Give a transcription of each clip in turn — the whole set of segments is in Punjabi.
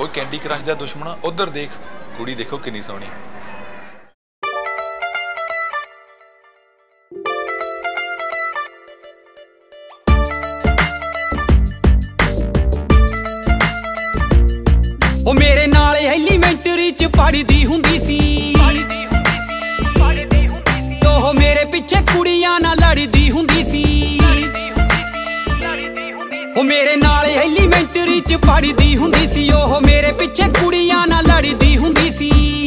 ਉਹ ਕੈਂਡੀ ਕ੍ਰਸ਼ ਦਾ ਦੁਸ਼ਮਣ ਉਧਰ ਦੇਖ, ਕੁੜੀ ਦੇਖੋ ਕਿੰਨੀ ਸੋਹਣੀ। ਉਹ ਮੇਰੇ ਨਾਲ ਐਲੀਮੈਂਟਰੀ ਚ ਪੜ੍ਹਦੀ ਹੁੰਦੀ ਸੀ, ਉਹ ਮੇਰੇ ਪਿੱਛੇ ਕੁੜੀਆਂ ਨਾਲ ਲੜਦੀ ਹੁੰਦੀ ਸੀ। ਉਹ ਮੇਰੇ ਨਾਲ ਐਲੀਮੈਂਟਰੀ ਚ ਪੜ੍ਹਦੀ ਹੁੰਦੀ ਸੀ, ਉਹ ਮੇਰੇ ਪਿੱਛੇ ਕੁੜੀਆਂ ਨਾਲ ਲੜਦੀ ਹੁੰਦੀ ਸੀ।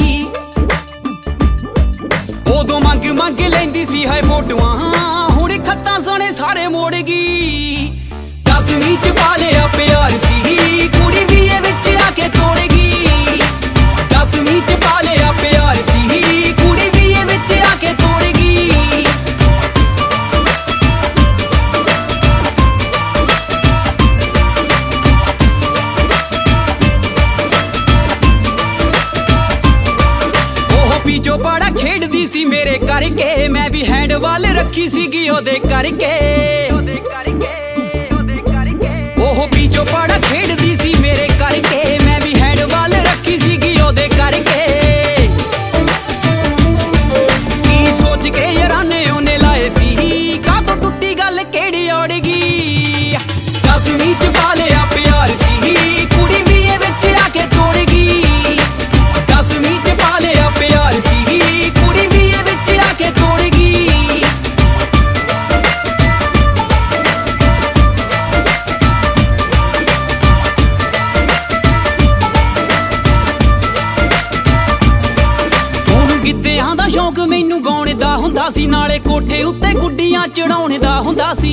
ਉਦੋਂ ਮੰਗ ਲੈਂਦੀ ਸੀ ਹਾਏ ਫੋਟੋਆਂ, ਹੁਣ ਖੱਤਾਂ ਸਣੇ ਸਾਰੇ ਮੋੜ ਗਈ। 10ਵੀਂ ਚ ਪਾ ਲਿਆ ਪਿਆਰ ਸੀ, ਕੁੜੀ ਵੀ ਇਹ ਵਿੱਚ ਆ ਕੇ ਤੋੜ ਗਈ। 10ਵੀਂ ਚ ਪਾ ਲਿਆ ਪਿਆਰ ਸੀ, ਕੁੜੀ ਵੀ ਇਹ ਵਿੱਚ ਆ ਕੇ ਤੋੜ ਗਈ। ਉਹ ਪੀਚੋ ਬੜਾ ਖੇਡਦੀ ਸੀ ਮੇਰੇ ਕਰਕੇ, ਮੈਂ ਵੀ ਹੈਂਡਬਾਲ ਰੱਖੀ ਸੀਗੀ ਉਹਦੇ ਕਰਕੇ। ਉਹ ਪੀਚੋ ਬੜਾ ਖੇਡਦੀ ਸੀ ਮੇਰੇ ਕਰਕੇ, ਮੈਂ ਵੀ ਹੈਂਡਬਾਲ ਰੱਖੀ ਸੀਗੀ ਉਹਦੇ ਕਰਕੇ। ਕੀ ਸੋਚ ਕੇ ਯਾਰਾਨੇ ਉਹਨੇ ਲਾਏ ਸੀ, ਕਾਹਤੋਂ ਟੁੱਟੀ ਗੱਲ ਕਿਹੜੀ ਔੜ ਗਈ। 10ਵੀਂ ਚ ਪਾ ਲਿਆ ਪਿਆਰ ਸੀ, ਕੁੜੀ ਵੀ ਇਹ ਵਿੱਚ ਆ ਕੇ ਤੋੜ ਗਈ। 10ਵੀਂ ਚ ਪਾ ਲਿਆ ਪਿਆਰ ਸੀ, ਕੁੜੀ ਵੀ ਇਹ ਵਿੱਚ ਆ ਕੇ ਤੋੜ ਗਈ। ਗਿੱਧਿਆਂ ਦਾ ਸ਼ੌਂਕ ਮੈਨੂੰ ਗਾਉਣ ਦਾ ਹੁੰਦਾ ਸੀ, ਨਾਲੇ ਕੋਠੇ ਉੱਤੇ ਗੁੱਡੀਆਂ ਚੜਾਉਣ ਦਾ ਹੁੰਦਾ ਸੀ।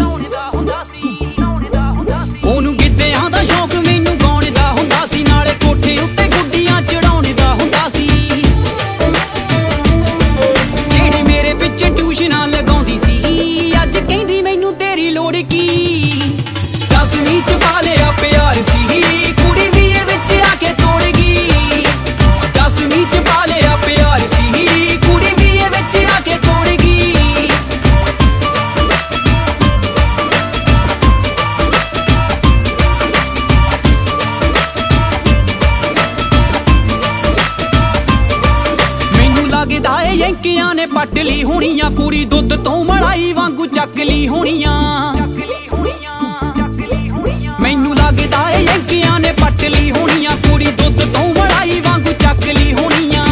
ਉਹਨੂੰ ਗਿੱਧਿਆਂ ਦਾ ਸ਼ੌਂਕ ਮੈਨੂੰ ਗਾਉਣ ਦਾ ਹੁੰਦਾ ਸੀ, ਨਾਲੇ ਕੋਠੇ ਉੱਤੇ ਗੁੱਡੀਆਂ ਚੜਾਉਣ ਦਾ ਹੁੰਦਾ ਸੀ। ਜਿਹੜੀ ਮੇਰੇ ਪਿੱਛੇ ਟਿਊਸ਼ਨਾਂ ਲਗਾਉਂਦੀ ਸੀ, ਅੱਜ ਕਹਿੰਦੀ ਮੈਨੂੰ ਤੇਰੀ ਲੋੜ ਕੀ। 10ਵੀਂ ਚ ਪਾ ਲਿਆ ਪਿਆਰ ਸੀ, ਕੁੜੀ ਵੀ ਇਹ ਵਿੱਚ ਆ ਕੇ ਤੋੜ ਗਈ। 10ਵੀਂ ਚ ਪਾ ਲਿਆ ਪਿਆਰ ਸੀ, ਕੁੜੀ ਵੀ ਇਹ ਵਿੱਚ ਆ ਕੇ ਤੋੜ ਗਈ। ਮੈਨੂੰ ਲੱਗਦਾ ਏ ਯੰਕੀਆਂ ਨੇ ਪੱਟ ਲਈ ਹੋਣੀਆਂ, ਕੁੜੀ ਦੁੱਧ ਤੋਂ ਮਲਾਈ ਵਾਂਗੂ ਚੱਕ ਲਈ ਹੋਣੀਆਂ। ਮੈਨੂੰ ਲੱਗਦਾ ਏ ਯੰਕੀਆਂ ਨੇ ਪੱਟ ਲਈ ਹੋਣੀਆਂ, ਕੁੜੀ ਦੁੱਧ ਤੋਂ ਮਲਾਈ ਵਾਂਗੂ ਚੱਕ ਲਈ ਹੋਣੀਆਂ।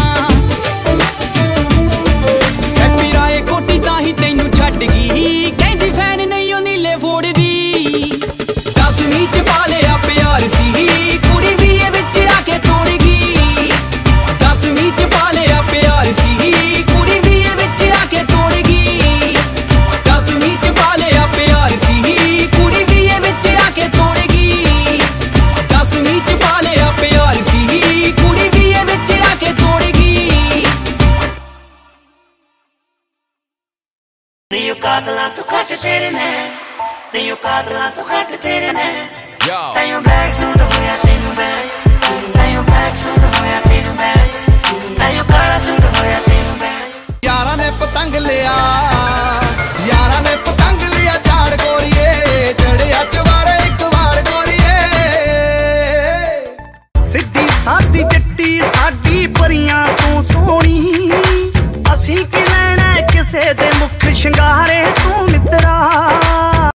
ਹੈਪੀ ਰਾਏ ਕੋਟੀ ਤਾਂ ਹੀ ਤੈਨੂੰ ਛੱਡ ਗਈ, ਕਹਿੰਦੀ ਫੈਨ ਨਹੀਂ ਉਹ ਨੀਲੇ ਫੋੜਦੀ। 10ਵੀਂ ਚ ਪਾ ਲਿਆ ਪਿਆਰ ਸੀ, ਕੁੜੀ ਵੀ ਇਹ ਵਿੱਚ ਆ ਕੇ ਤੋੜ ਗਈ। 10ਵੀਂ ਚ ਪਾ ਲਿਆ ਪਿਆਰ ਸੀ, ਕੁੜੀ ਵੀ ਇਹ ਵਿੱਚ ਆ ਕੇ ਤੋੜ ਗਈ। 10ਵੀਂ ਚ ਪਾ ਲਿਆ ਪਿਆਰ ਸੀ, ਕੁੜੀ ਵੀ ਇਹ ਵਿੱਚ ਆ ਕੇ ਤੋੜ ਗਈ। 10ਵੀਂ ਚ ਪਾ ਲਿਆ ਪਿਆਰ ਸੀ, ਕੁੜੀ ਵੀ ਇਹ ਵਿੱਚ ਆ ਕੇ ਤੋੜ ਗਈ। ਨਹੀਂ ਕਾਤਲਾਂ ਤੋਂ ਘੱਟ ਤੇਰੇ ਨੇ, ਨਹੀਂ ਕਾਤਲਾਂ ਤੋਂ ਘੱਟ ਤੇਰੇ ਨੇ। ਤੈਨੂੰ ਬਲੈਕ ਸੂਟ ਹੋਇਆ ਤੈਨੂੰ ਬੈਗ, ਤੈਨੂੰ ਬਲੈਕ ਸੂਟ ਹੋਇਆ ਤੈਨੂੰ ਬੈਗ, ਤੈਨੂੰ ਕਾਲਾ ਸੂਟ ਹੋਇਆ ਤੈਨੂੰ ਬੈਗ। ਯਾਰਾਂ ਨੇ ਪਤੰਗ ਲਿਆ, ਯਾਰਾਂ ਨੇ ਪਤੰਗ ਲਿਆ ਝਾੜ ਗੋਰੀਏ, ਚੜਿਆ ਚਵਾਰੇ ਇੱਕ ਵਾਰ ਗੋਰੀਏ। ਸਿੱਧੀ ਸਾਦੀ ਜੱਟੀ ਸਾਡੀ ਪਰੀਆਂ ਤੋਂ ਸੋਹਣੀ, ਅਸੀਂ ਕੀ ਲੈਣਾ ਕਿਸੇ ਦੇ ਮੁੱਖ ਸ਼ਿੰਗਾਰ